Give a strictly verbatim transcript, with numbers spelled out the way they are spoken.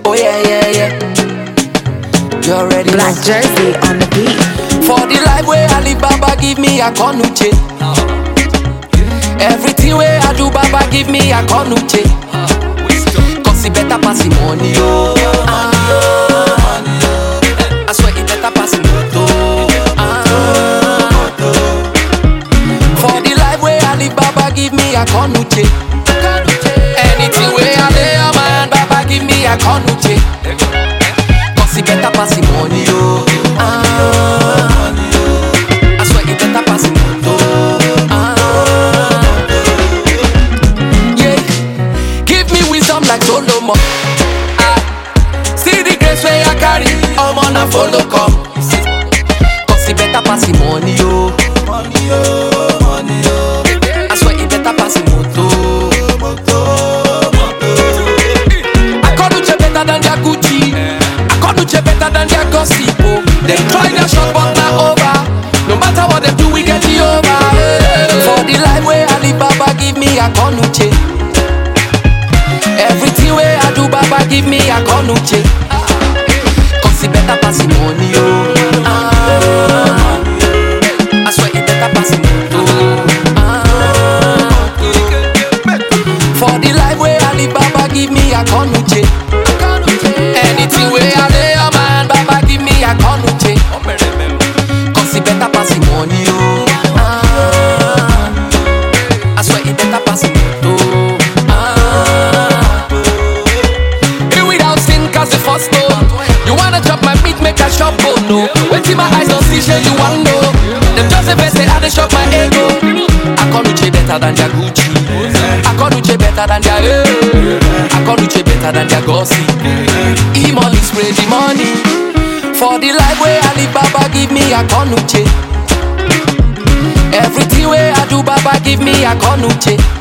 Oh yeah, yeah, yeah. You already Black know. Jersey on the beat. For the life where Ali Baba give me a konuche. Everything where I do, Baba give me a konuche. Cause he better pass the money, oh. Ah. I swear he better pass the moto. Ah. For the life where Ali Baba give me a konuche. Anything where I lay a man, Baba give me a konuche. Cause he better pass the money, oh. Ah. I swear he better pass the moto. Ah. Yeah. Give me wisdom like Solomon. Ah. See the grace where I carry. I'm on a follow come. Cause he better pass the money, oh. Money, oh, money, oh. I swear he better pass the moto. I can't do better than their Gucci. I can't do better than their gossip, oh. They try their shot but not over. No matter what they do, we get the over. Yeah. For the life where Ali Baba give me a konuche. Everything where I do, Baba give me a konuche. Cause he better pass the money, oh. Ah. I swear he better pass the moto. Ah. For the life where Ali Baba give me a konuche. Anything where I lay a man, Baba give me a konuche. Cause he better pass the money, oh. Ah. I swear he better pass the moto. Ah. Here without sin cause the first stone. You wanna chop my meat, make a shop, oh no. When see my eyes don't see shit, you want know. Them just the best, say I dey shop my ego. I konuche better than their Gucci. I konuche better than their eh. I konuche better than their gossip. E-money spray the money. For the life where Ali Baba give me a konuche. Everything where I do, Baba give me a konuche.